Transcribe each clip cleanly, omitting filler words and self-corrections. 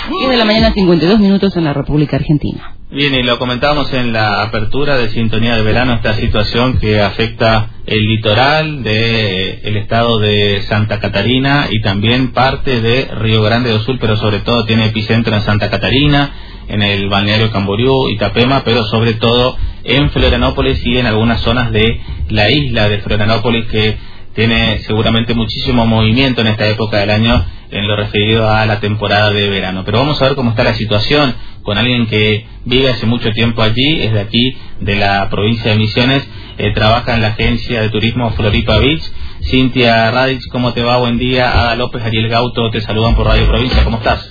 10 de la mañana, 52 minutos en la República Argentina. Bien, y lo comentábamos en la apertura de Sintonía de Verano, esta situación que afecta el litoral del estado de Santa Catarina y también parte de Río Grande do Sul, pero sobre todo tiene epicentro en Santa Catarina, en el balneario Camboriú, Itapema, pero sobre todo en Florianópolis y en algunas zonas de la isla de Florianópolis, que tiene seguramente muchísimo movimiento en esta época del año en lo referido a la temporada de verano. Pero vamos a ver cómo está la situación con alguien que vive hace mucho tiempo allí, es de aquí, de la provincia de Misiones, trabaja en la agencia de turismo Floripa Beach. Cintia Radich, ¿cómo te va? Buen día. Ada López, Ariel Gauto, te saludan por Radio Provincia. ¿Cómo estás?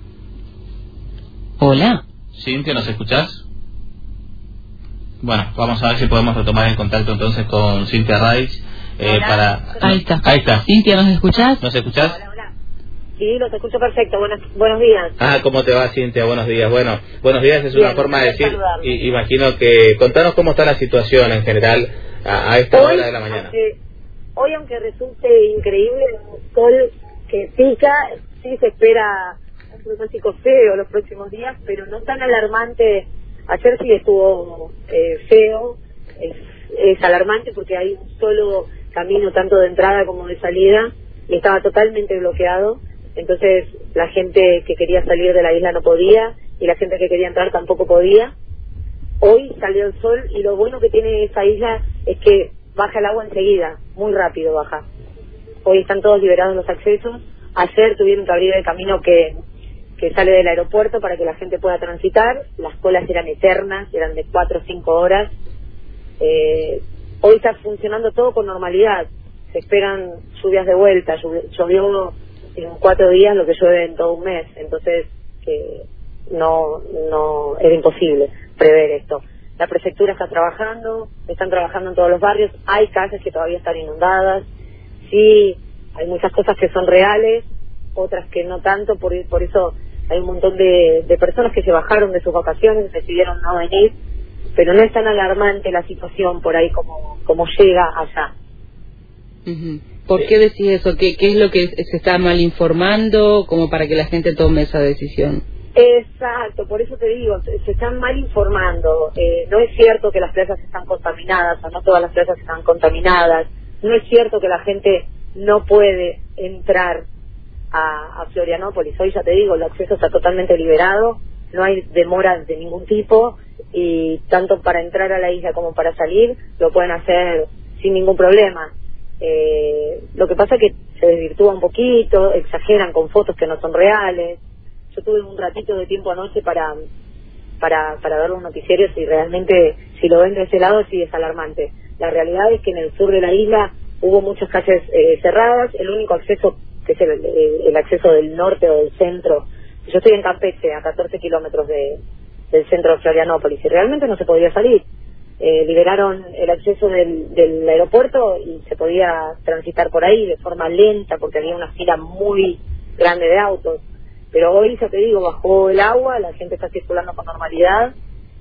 Hola. Cintia, ¿nos escuchás? Bueno, vamos a ver si podemos retomar el contacto entonces con Cintia Radich. Ahí está. Ahí está. Cintia, ¿nos escuchás? ¿Nos escuchás? Hola, hola. Sí, los escucho perfecto. Buenos días. ¿Cómo te va, Cintia? Buenos días. Bueno, buenos días es una forma de decir. Imagino que contanos cómo está la situación en general a esta hora de la mañana. Aunque resulte increíble, un sol que pica, sí se espera un pronóstico feo los próximos días, pero no tan alarmante. Ayer sí estuvo feo, es alarmante porque hay un solo camino tanto de entrada como de salida y estaba totalmente bloqueado. Entonces la gente que quería salir de la isla no podía y la gente que quería entrar tampoco podía. Hoy salió el sol y lo bueno que tiene esa isla es que baja el agua enseguida, muy rápido baja. Hoy están todos liberados los accesos. Ayer tuvieron que abrir el camino que sale del aeropuerto para que la gente pueda transitar. Las colas eran eternas, eran de 4 o 5 horas. Hoy está funcionando todo con normalidad. Se esperan lluvias de vuelta. Llovió en 4 días lo que llueve en todo un mes. Entonces no era imposible prever esto. La prefectura está trabajando, están trabajando en todos los barrios. Hay calles que todavía están inundadas. Sí, hay muchas cosas que son reales, otras que no tanto. Por eso hay un montón de personas que se bajaron de sus vacaciones, decidieron no venir. Pero no es tan alarmante la situación por ahí como llega allá. ¿Por qué decís eso? ¿Qué es lo que se está mal informando como para que la gente tome esa decisión? Exacto, por eso te digo, se están mal informando. No es cierto que las playas están contaminadas, o no todas las playas están contaminadas. No es cierto que la gente no puede entrar a Florianópolis. Hoy ya te digo, el acceso está totalmente liberado, no hay demoras de ningún tipo y tanto para entrar a la isla como para salir lo pueden hacer sin ningún problema. Lo que pasa es que se desvirtúa un poquito, exageran con fotos que no son reales. Yo tuve un ratito de tiempo anoche para ver los noticiarios y realmente si lo ven de ese lado sí es alarmante. La realidad es que en el sur de la isla hubo muchas calles cerradas. El único acceso, que es el acceso del norte o del centro, yo estoy en Campeche, a 14 kilómetros del centro de Florianópolis, y realmente no se podía salir. Liberaron el acceso del aeropuerto y se podía transitar por ahí de forma lenta porque había una fila muy grande de autos. Pero hoy, ya te digo, bajó el agua, la gente está circulando con normalidad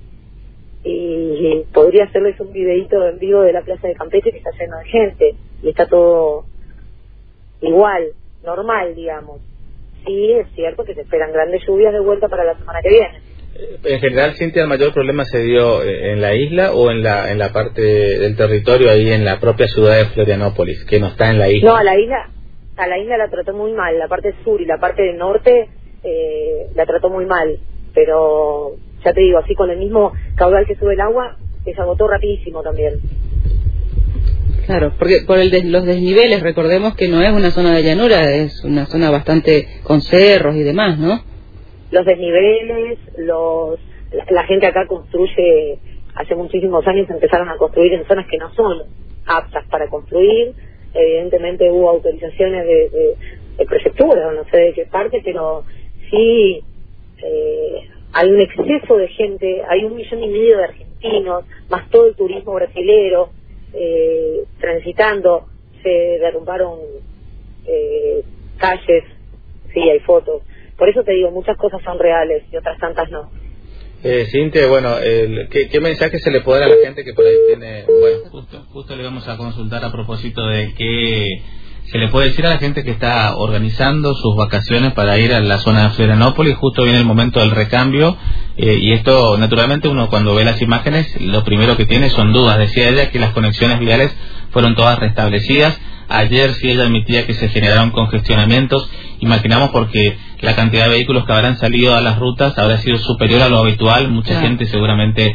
y podría hacerles un videíto en vivo de la plaza de Campeche que está lleno de gente y está todo igual, normal, digamos. Sí, es cierto que se esperan grandes lluvias de vuelta para la semana que viene. En general, Cintia, ¿el mayor problema se dio en la isla o en la parte del territorio ahí en la propia ciudad de Florianópolis, que no está en la isla? No, a la isla la trató muy mal, la parte sur y la parte del norte la trató muy mal, pero ya te digo, así con el mismo caudal que sube el agua, se agotó rapidísimo también. Claro, porque por los desniveles, recordemos que no es una zona de llanura, es una zona bastante con cerros y demás, ¿no? Los desniveles, la gente acá construye, hace muchísimos años empezaron a construir en zonas que no son aptas para construir. Evidentemente hubo autorizaciones de prefectura, no sé de qué parte, pero sí hay un exceso de gente, hay 1,5 millones de argentinos, más todo el turismo brasilero transitando. Se derrumbaron calles, sí, hay fotos. Por eso te digo, muchas cosas son reales y otras tantas no. Cintia, bueno, ¿qué mensaje se le puede dar a la gente que por ahí tiene... Bueno, justo le vamos a consultar a propósito de qué se le puede decir a la gente que está organizando sus vacaciones para ir a la zona de Florianópolis? Justo viene el momento del recambio, y esto, naturalmente, uno cuando ve las imágenes, lo primero que tiene son dudas. Decía ella que las conexiones viales fueron todas restablecidas. Ayer sí ella admitía que se generaron congestionamientos. Imaginamos porque la cantidad de vehículos que habrán salido a las rutas habrá sido superior a lo habitual. Mucha gente seguramente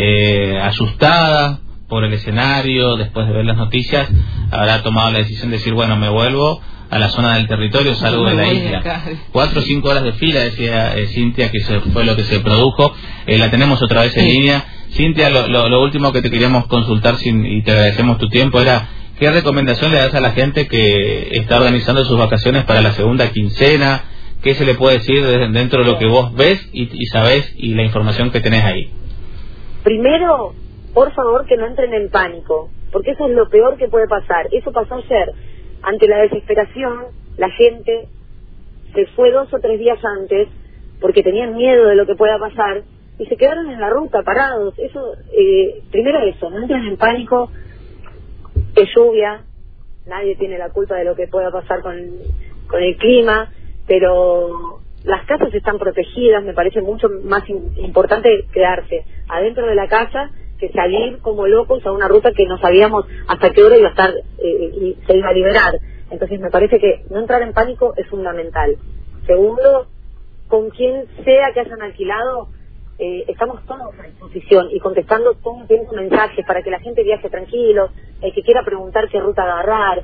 asustada por el escenario, después de ver las noticias, habrá tomado la decisión de decir, bueno, me vuelvo a la zona del territorio, salgo de la isla. 4 o 5 horas de fila, decía Cintia, que fue lo que se produjo. La tenemos otra vez en línea. Cintia, lo último que te queríamos consultar, y te agradecemos tu tiempo, era ¿qué recomendación le das a la gente que está organizando sus vacaciones para la segunda quincena? ¿Qué se le puede decir dentro de lo que vos ves y sabés y la información que tenés ahí? Primero, por favor, que no entren en pánico, porque eso es lo peor que puede pasar. Eso pasó ayer. Ante la desesperación, la gente se fue 2 o 3 días antes porque tenían miedo de lo que pueda pasar y se quedaron en la ruta parados. Eso, primero eso, no entren en pánico. Es lluvia, nadie tiene la culpa de lo que pueda pasar con el clima, pero las casas están protegidas. Me parece mucho más importante quedarse adentro de la casa que salir como locos a una ruta que no sabíamos hasta qué hora iba a estar y se iba a liberar. Entonces me parece que no entrar en pánico es fundamental. Segundo, con quien sea que hayan alquilado, estamos todos a disposición y contestando todo el tiempo mensajes para que la gente viaje tranquilo, el que quiera preguntar qué ruta agarrar.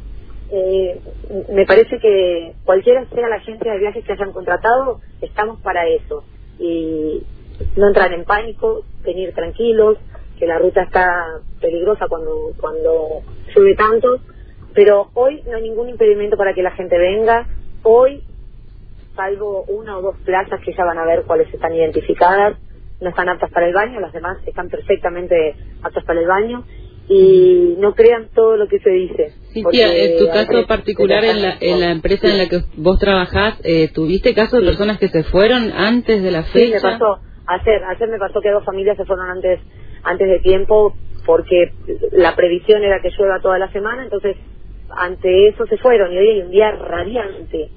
Me parece que cualquiera sea la agencia de viajes que hayan contratado, estamos para eso. Y no entrar en pánico, venir tranquilos, que la ruta está peligrosa cuando llueve tanto, pero hoy no hay ningún impedimento para que la gente venga. Hoy, salvo 1 o 2 plazas que ya van a ver cuáles están identificadas, no están aptas para el baño, las demás están perfectamente aptas para el baño. Y no crean todo lo que se dice. Cintia, en tu caso particular, en la empresa en la que vos trabajás, ¿tuviste casos de personas que se fueron antes de la fecha? Sí, me pasó. Ayer me pasó que 2 familias se fueron antes de tiempo porque la previsión era que llueva toda la semana, entonces ante eso se fueron y hoy hay un día radiante.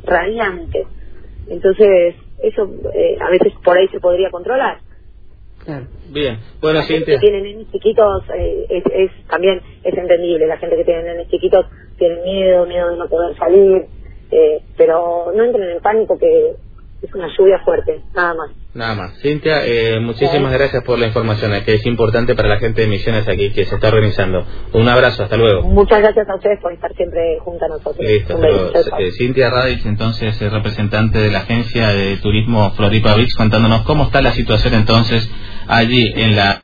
Entonces eso a veces por ahí se podría controlar. Claro. Bien, bueno, Cintia, que tienen nenes chiquitos también es entendible. La gente que tiene nenes chiquitos tiene miedo de no poder salir, pero no entren en pánico, que es una lluvia fuerte, nada más. Cintia, muchísimas gracias por la información, que es importante para la gente de Misiones aquí que se está organizando. Un abrazo, hasta luego. Muchas gracias a ustedes por estar siempre junto a nosotros. Listo, Cintia Radich, entonces, representante de la agencia de turismo Floripa Beach, contándonos cómo está la situación entonces allí en la